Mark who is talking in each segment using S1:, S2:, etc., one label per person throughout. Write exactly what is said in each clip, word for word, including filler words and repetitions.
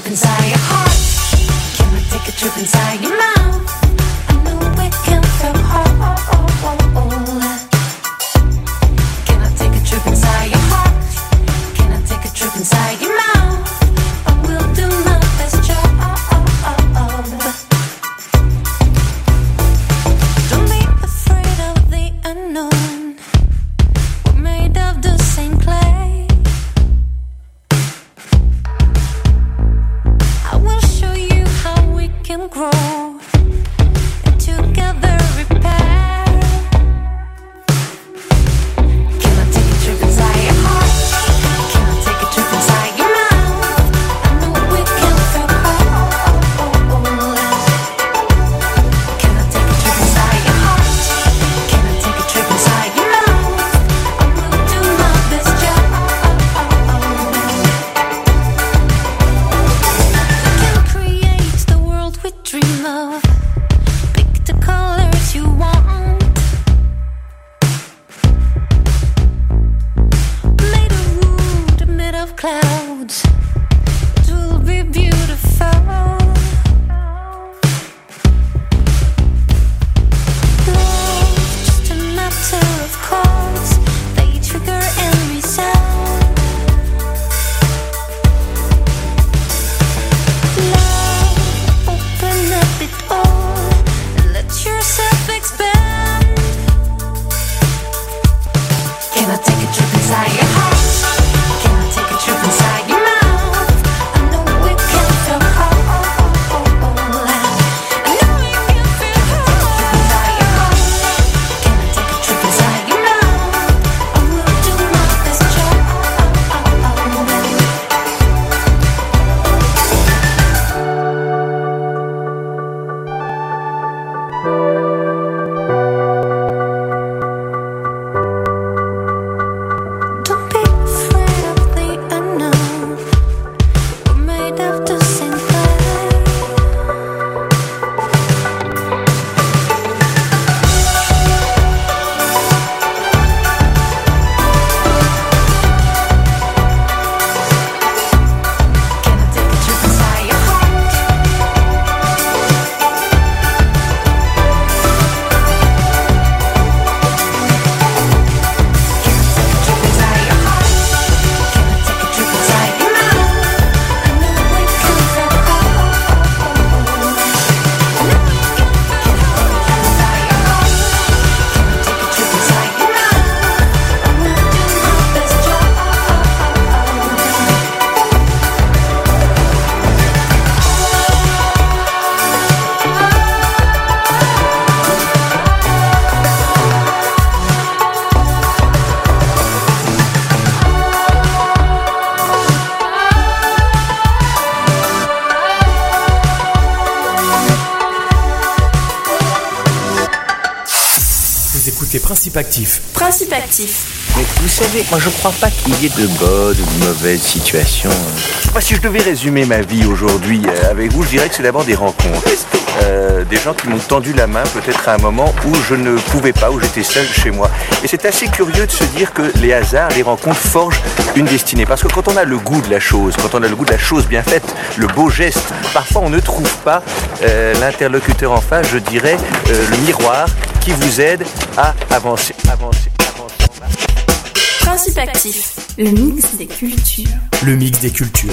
S1: trip inside your heart? Can I take a trip inside your mouth? I know we can feel whole. Can I take a trip inside your heart? Can I take a trip inside your mouth? I will do my best job. Don't be afraid of the unknown. We're made of the same clay. I will show you how we can grow and together repair. Can I take a trip inside your heart? Can I take a trip inside your mouth? I know we can feel whole. Can I take a trip inside your heart? Can I take a trip inside your mouth? I will do my best job. We can create the world we dream of. Pick the colors you want. Made of wood, made of clouds. It will be beautiful. Love, just a matter of chords. They trigger and resound. Love, open up it all and let yourself expand. Can I take a trip inside your heart? Can I take a trip inside your mouth? I know we can feel whole. I know we can feel whole. Inside your heart. Can I take a trip inside your mouth? I will do my best job. Don't be afraid of the unknown. We're made of the same clay. Can I take a trip inside your heart? Can I take a trip inside your heart? Can I take a trip inside your mouth? I know we can feel whole. I know we can feel whole. Inside your heart. Can I take a trip inside your mouth? I will do my best job.
S2: Vous écoutez Principe Actif.
S3: Principe actif.
S4: Mais vous savez, moi je crois pas qu'il y ait de bonnes ou de mauvaises situations. Moi, si je devais résumer ma vie aujourd'hui euh, avec vous, je dirais que c'est d'abord des rencontres. Euh, des gens qui m'ont tendu la main peut-être à un moment où je ne pouvais pas, où j'étais seul chez moi. Et c'est assez curieux de se dire que les hasards, les rencontres forgent une destinée. Parce que quand on a le goût de la chose, quand on a le goût de la chose bien faite, le beau geste, parfois on ne trouve pas euh, l'interlocuteur en face, je dirais, euh, le miroir qui vous aide à avancer, avancer, avancer.
S3: Principe actif. Le mix des cultures.
S2: Le mix des cultures.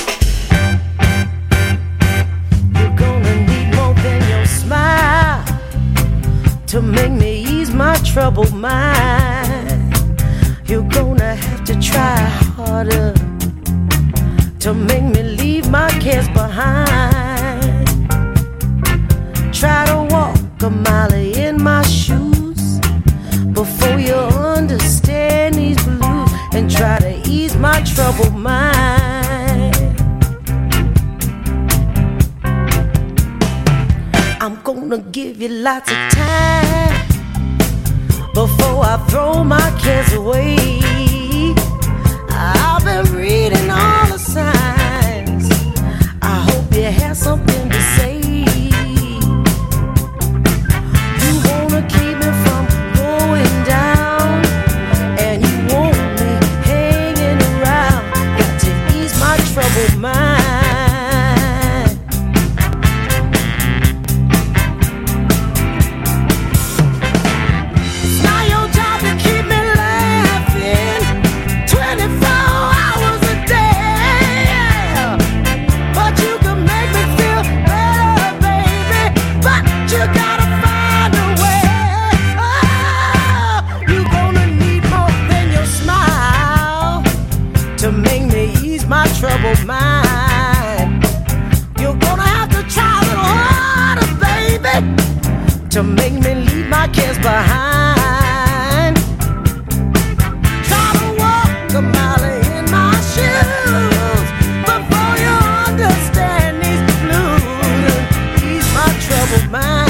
S5: You're gonna need more than your smile to make me ease my troubled mind. You're gonna have to try harder to make me leave my cares behind. Try to walk a mile in my shoes before you understand these blues, and try to ease my troubled mind. I'm gonna give you lots of time before I throw my cares away. I've been reading all the signs. I hope you have something to say. You wanna keep me from going down, and you want me hanging around. Got to ease my troubled mind. troubled mind. You're gonna have to try a little harder, baby, to make me leave my cares behind. Try to walk a mile in my shoes before you understand these blues and ease my troubled mind.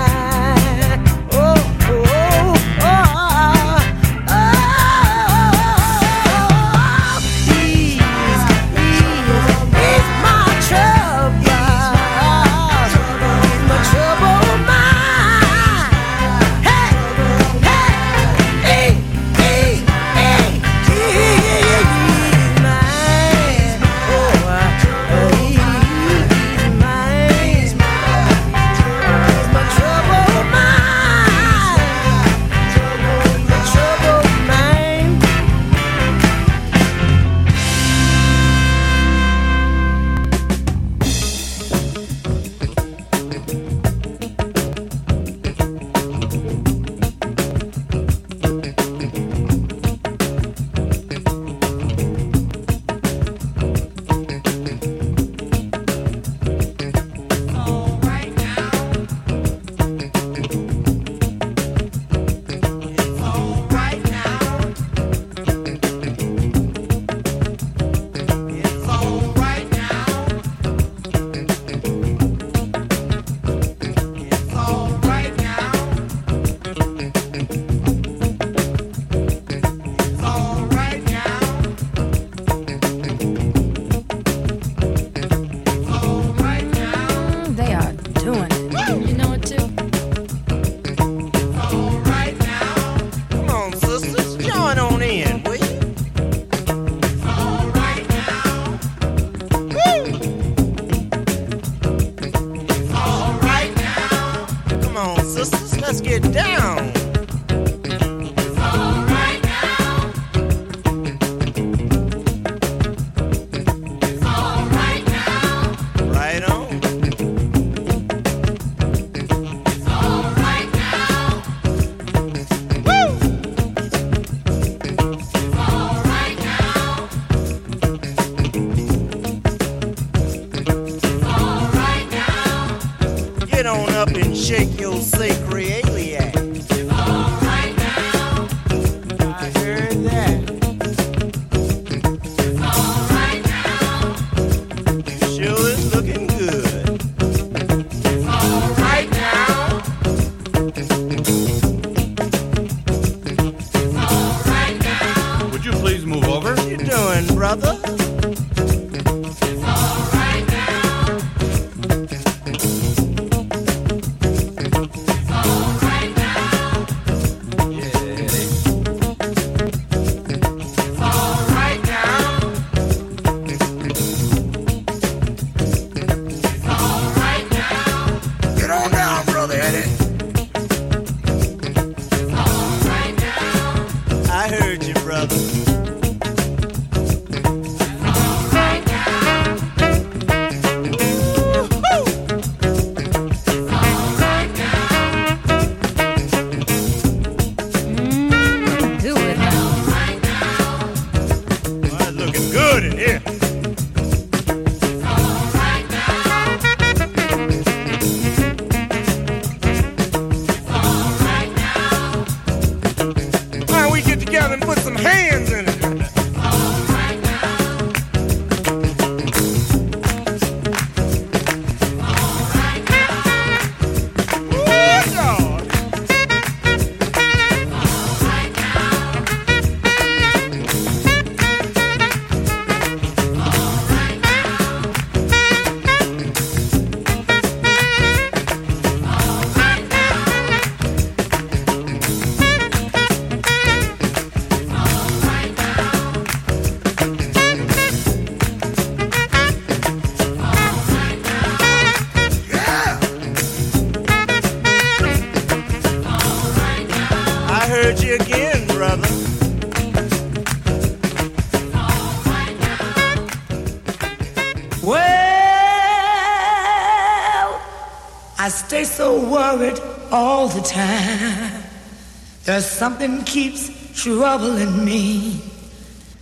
S6: stay so worried all the time. There's something keeps troubling me.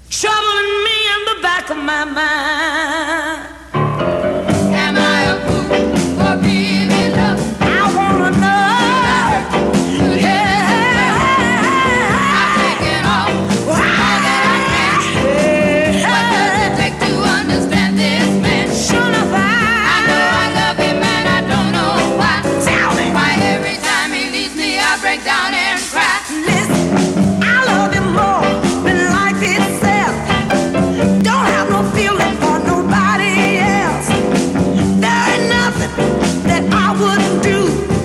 S6: troubling me in the back of my mind.
S1: Am I a fool for being in love?
S6: I wanna know. Yeah.
S1: I'm taking off all that I can. What does it take to understand this man?
S6: Sure enough,
S1: I know I love him and I don't know why.
S6: Tell me.
S1: Why every time he leaves me I break down and cry.
S6: Listen, I love you more than life itself. Don't have no feeling for nobody else. There ain't nothing that I wouldn't do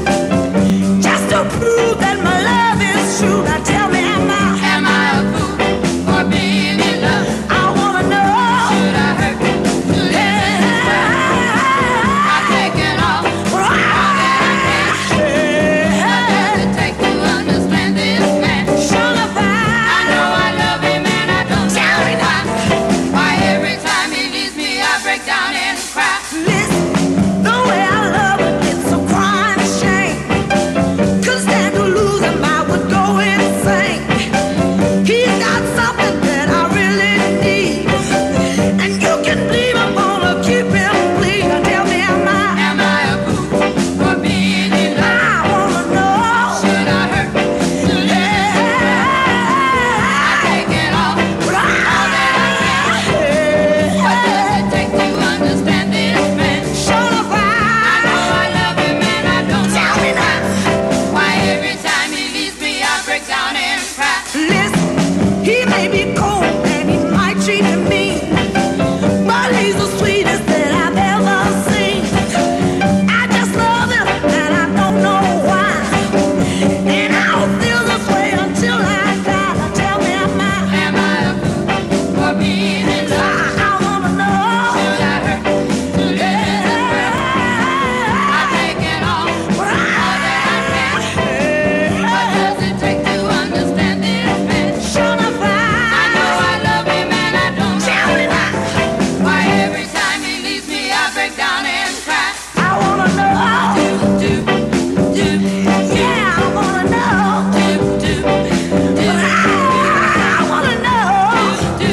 S6: just to prove that my love is true. Now tell me, am I?
S1: Am I a fool for being in love?
S6: I wanna know.
S1: Should I hurt to listen to her? I'm taking off all that I can. What does it take to understand this man?
S6: Sure enough,
S1: I know I love him and I don't
S6: Tell me
S1: know why. Why every time he leaves me I break down and cry.
S6: listen, the way I love it, it's a crime, a shame. Couldn't stand to lose him, I would go insane. He's got something that I really need, and you can believe I'm gonna keep him pleased. Now tell me, am I?
S1: Am I a fool for being in love?
S6: I wanna know.
S1: Should I hurt to listen to her? I'm taking off all that I can. What does it take to understand this man?
S6: Sure enough,
S1: I know I love him and I don't know
S6: Tell me now.
S1: why every time he leaves me I break down and cry.
S6: Listen, he may be cold and he might treat me mean, but he's the sweetest that I've ever seen. I just love him and I don't know why, and I'll feel this way until I die. Now tell me, am I?
S1: Am I a fool for being in
S6: I,
S1: love?
S6: I wanna know.
S1: Should I hurt to listen to her? I'm taking off all that I can. What does it take to understand this man?
S6: Sure enough,
S1: I know I love him and I don't
S6: Tell me
S1: know
S6: now.
S1: why every time he leaves me I break down and cry.
S6: I wanna know.
S1: Do, do,
S6: Yeah, I wanna know.
S1: do, do, do,
S6: I wanna know.
S1: do,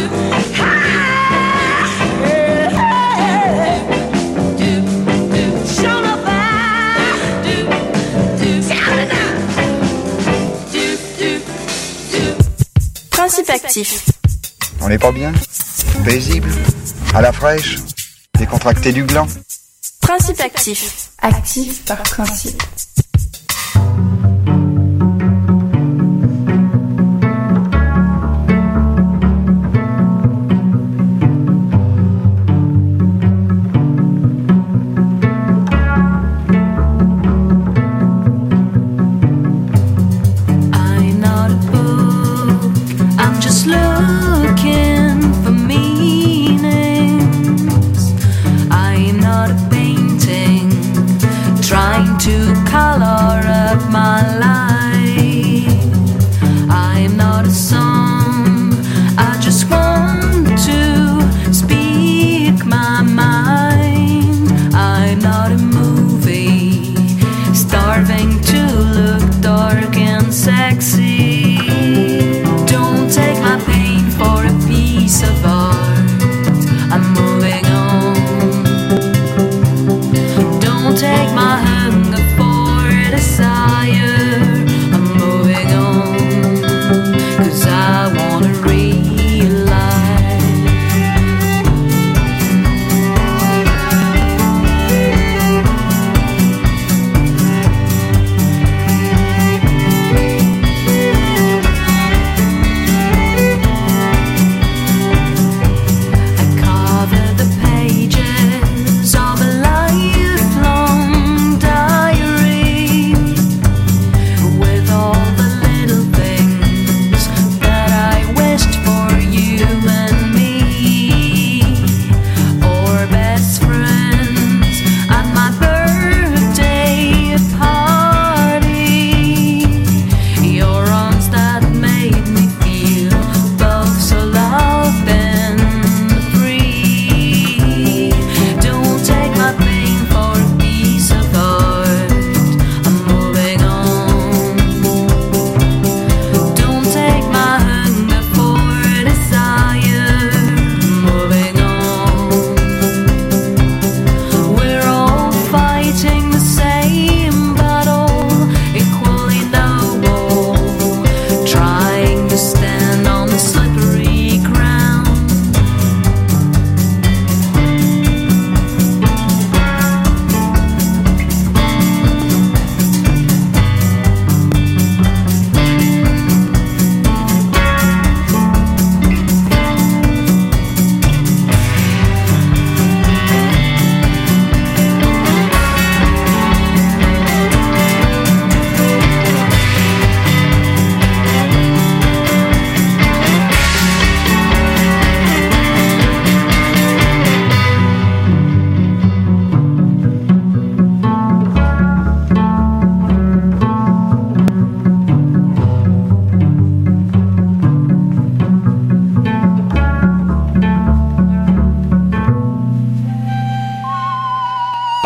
S1: do, do,
S6: Sure enough,
S1: do, do,
S6: Tell me now.
S1: do, do, do.
S3: Principe actif.
S7: On n'est pas bien? Paisible? À la fraîche? Décontracté du gland?
S3: Principe actif. Actif par principe.
S1: I'm not a book, I'm just looking for meanings. I'm not a painting, trying to color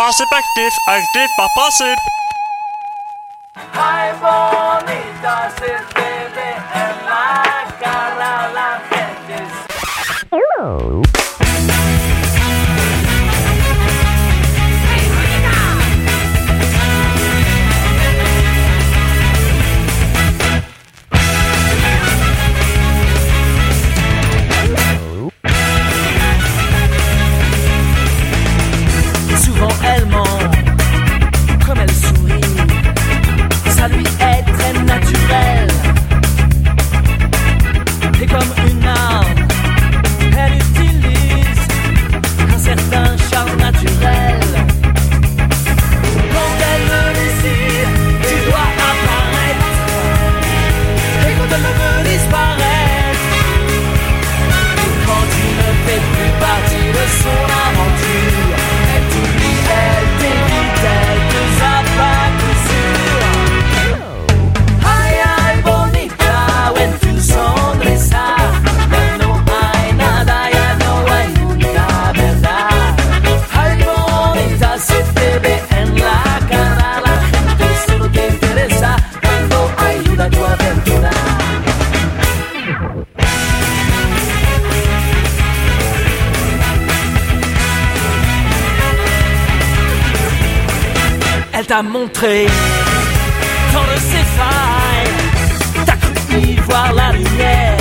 S8: Principe actif, actif par principe.
S9: Ay, bonita, se te ve en la cara la gente. Hello.
S5: Souvent elle ment, comme elle sourit, ça lui est très naturel. Et comme une arme, elle utilise un certain charme naturel. Quand elle me décide, tu dois apparaître. Et quand elle me veut disparaître, quand tu ne fais plus partie de son aventure, elle t'oublie, elle t'évite, elle te zappe à coup sûr. Ay, ay, bonita, when tu sonrisa, ya no hay nada, ya no hay nunca, verdad. Ay, bonita, se te ve en la cara, la gente solo te interesa cuando ayuda a tu aventura. Elle t'a montré tant de ses failles, t'as cru y voir la lumière,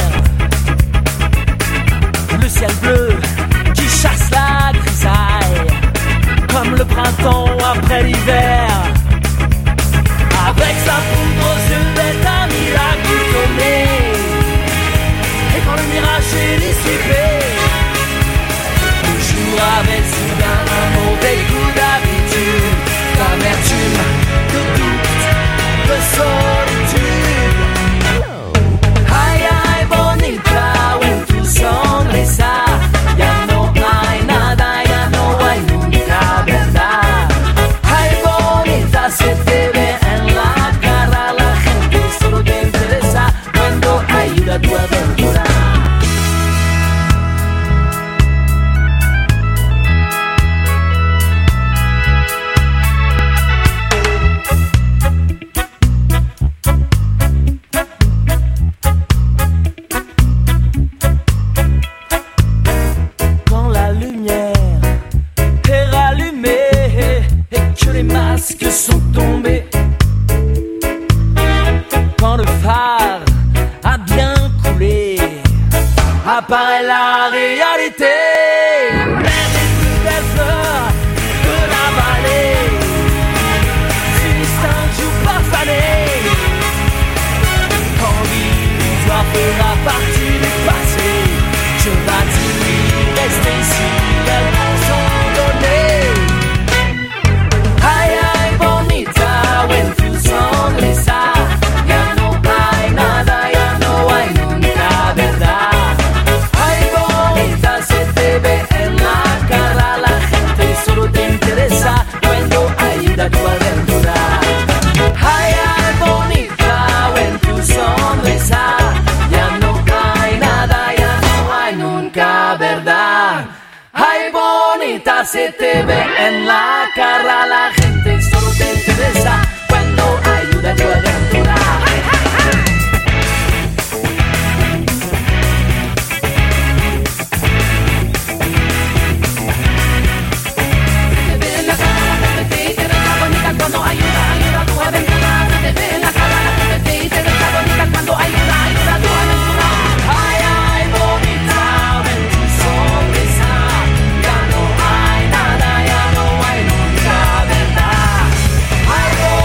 S5: le ciel bleu qui chasse la grisaille, comme le printemps après l'hiver. Avec sa poudre aux yeux, elle t'a miraculé. Et quand le mirage est dissipé, le jour avait soudain un mauvais goût d'habitude, l'amertume de doute, de solitude. Ay, ay, bonita, when tu sonrisa, ya no hay nada, ya no hay nunca, verdad. Ay, bonita, se te ve en la cara, la gente solo te interesa cuando ayuda a tu aventura. Quand la lumière est rallumée et que les masques sont tombés, quand le phare a bien coulé, apparaît la réalité. L'air des plus belles fleurs de la vallée s'unissent un jour parfané. Quand l'illusoire fera partie du passé, je bâtis rester si elles sont données. Ay, ay, bonita, when tu sonrisa, ya no hay nada, ya no hay nunca, verdad. Ay, bonita, se te ve en la cara, la gente solo te interesa cuando ayuda a tu aventura. Ay, ay, bonita, when tu sonrisa, ya no hay nada, ya no hay nunca, verdad. Ay, bonita, se te ve en la cara, la gente solo te interesa cuando ayuda a tu aventura. Se te ve en la cara, la gente te interesa bonita cuando ayuda, ayuda a tu aventura. Se te ve en la cara, la gente te interesa bonita cuando ayuda, ayuda a tu aventura. Ay, ay, bonita, ven tu sonrisa, ya no hay nada, ya no hay nunca, verdad. Ay, bonita.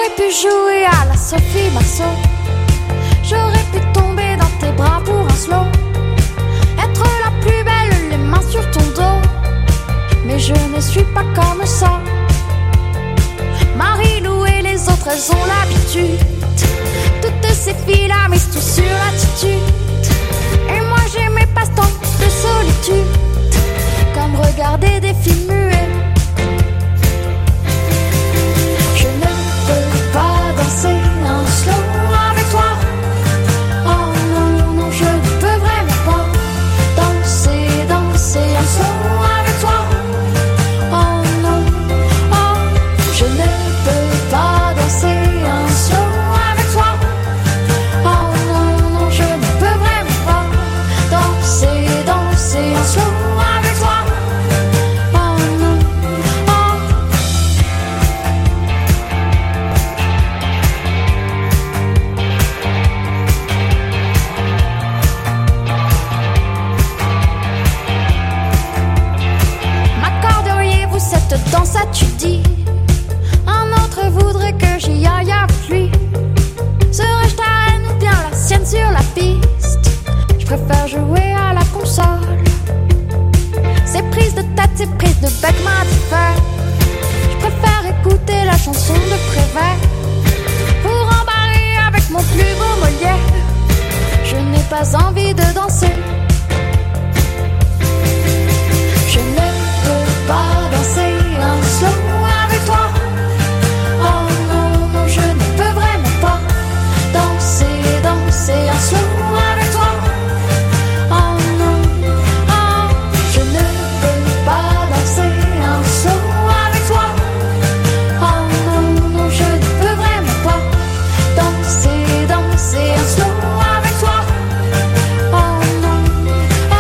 S1: J'aurais pu jouer à la Sophie Marceau. J'aurais pu tomber dans tes bras pour un slow. Être la plus belle, les mains sur ton dos. Mais je ne suis pas comme ça. Marie-Lou et les autres, elles ont l'habitude. Toutes ces filles-là misent tout sur l'attitude. Et moi j'ai mes passe-temps de solitude, comme regarder des films muets. Je ne peux pas danser un slow avec toi. Oh non, non, je ne peux vraiment pas danser, danser un slow avec toi. Oh non, oh, je ne peux pas danser un slow avec toi. Oh non, non, je ne peux vraiment pas danser, danser un slow avec toi. Oh non, oh. M'accorderiez-vous cette danse, as-tu dit? Un autre voudrait que j'y aille avec lui. Serais-je ta reine ou bien la sienne sur la piste? Je préfère jouer à la console. Ces prises de tête, ces prises de bec m'indiffèrent. Je préfère écouter la chanson de Prévert. Pour embarrer avec mon plus beau Molière, je n'ai pas envie de danser. Je ne peux pas danser un slow avec toi. Oh non, non, je ne peux vraiment pas danser, danser un slow avec toi. Oh non, oh, je ne peux pas danser un slow avec toi. Oh non, non, je ne peux vraiment pas danser, danser un slow avec toi. Oh non, oh.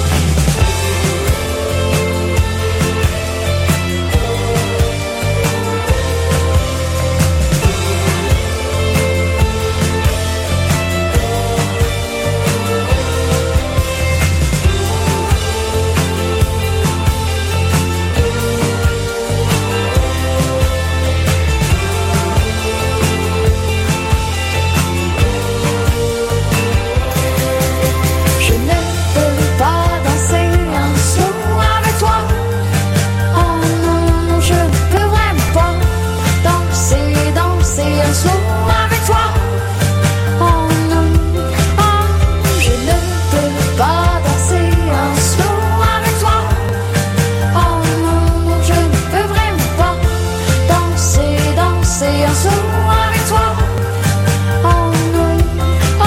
S1: Je ne peux pas danser un slow avec toi. Oh non, non, je ne peux vraiment pas danser, danser un slow avec toi. Oh non, oh, je ne peux pas danser un slow avec toi. Oh non, non, je ne peux vraiment pas danser, danser un slow avec toi. Oh non, oh.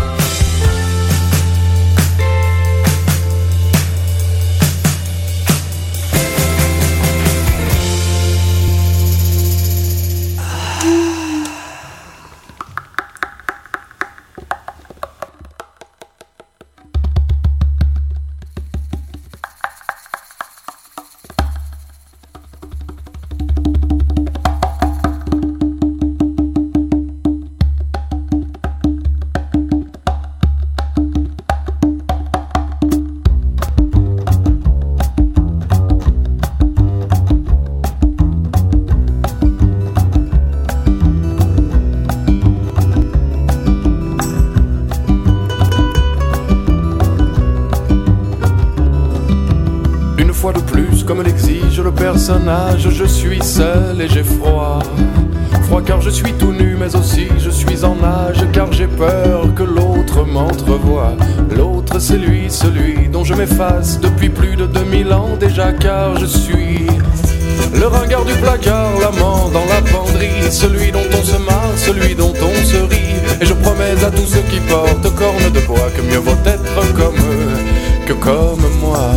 S10: Une fois de plus, comme l'exige le personnage, je suis seul et j'ai froid. Froid car je suis tout nu, mais aussi je suis en nage, car j'ai peur que l'autre m'entrevoie. L'autre c'est lui, celui dont je m'efface depuis plus de deux mille ans déjà, car je suis le ringard du placard, l'amant dans la penderie, celui dont on se marre, celui dont on se rit. Et je promets à tous ceux qui portent cornes de bois que mieux vaut être comme eux que comme moi.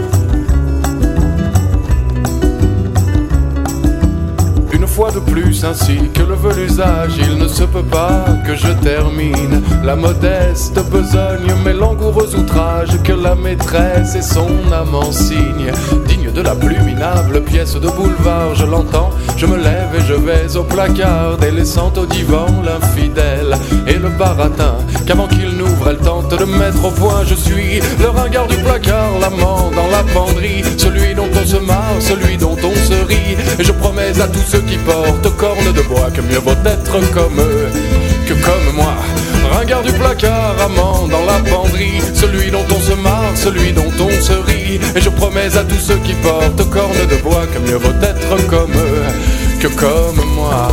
S10: Une fois de plus, ainsi que le veut l'usage, il ne se peut pas que je termine la modeste besogne, mais langoureux outrage que la maîtresse et son amant signent. Digne de la plus minable pièce de boulevard, je l'entends, je me lève et je vais au placard, délaissant au divan l'infidèle et le baratin, qu'avant qu'il n'ouvre elle tente de mettre au point. Je suis le ringard du placard, l'amant dans la penderie, celui dont on se marre, celui dont on se rit. Et je promets à tous ceux qui portent cornes de bois que mieux vaut être comme eux que comme moi. Ringard du placard, amant dans la penderie, celui dont on se marre, celui dont on se rit. Et je promets à tous ceux qui portent cornes de bois que mieux vaut être comme eux que comme moi.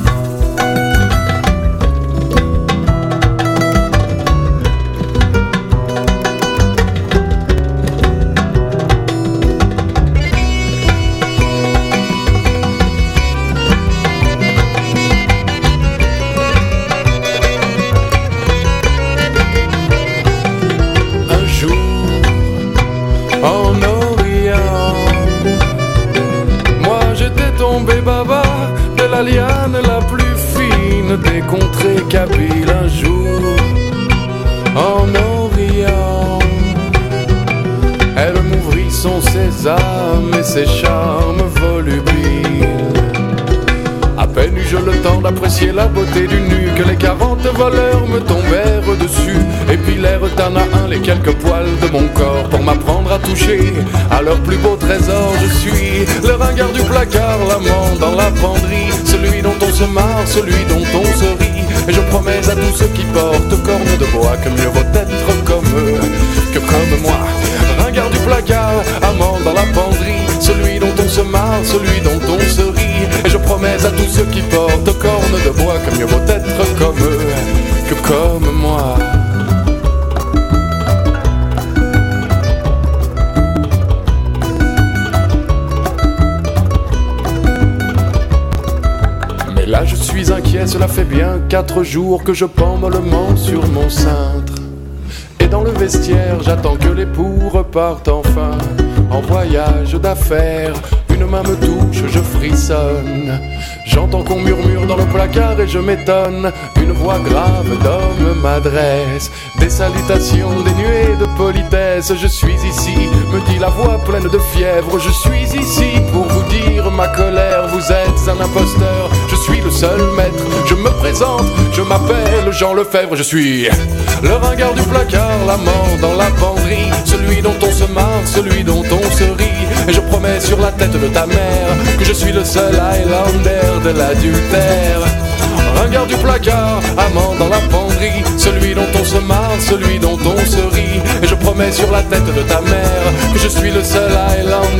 S10: La liane la plus fine des contrées kabyles un jour en Orient. Elle m'ouvrit son sésame et ses charmes volubiles. À peine eus-je le temps d'apprécier la beauté du nu que les quarante voleurs me tombèrent dessus et pilèrent un à un les quelques poils de mon corps pour m'apprendre à toucher à leur plus beau trésor. Je suis le ringard du placard, l'amant dans la penderie, celui dont on se marre, celui dont on se rit. Et je promets à tous ceux qui portent cornes de bois que mieux vaut être comme eux que comme moi. Ringard du placard, amant dans la penderie, celui dont on se marre, celui dont on se rit. Et je promets à tous ceux qui portent cornes de bois que mieux vaut être comme eux que comme moi. Mais là je suis inquiet, cela fait bien quatre jours que je pends mollement sur mon cintre. Et dans le vestiaire, j'attends que l'époux reparte enfin en voyage d'affaires. Une main me touche, je frissonne. J'entends qu'on murmure dans le placard et je m'étonne. Une voix grave d'homme m'adresse des salutations dénuées de politesse. Je suis ici, me dit la voix pleine de fièvre. Je suis ici pour vous dire ma colère. Vous êtes un imposteur, je suis le seul maître. Je me présente, je m'appelle Jean Lefebvre. Je suis le ringard du placard, l'amant dans la penderie, celui dont on se marre, celui dont on se rit. Et je promets sur la tête de ta mère que je suis le seul Highlander de l'adultère. Ringard du placard, amant dans la penderie, celui dont on se marre, celui dont on se rit. Et je promets sur la tête de ta mère que je suis le seul Highlander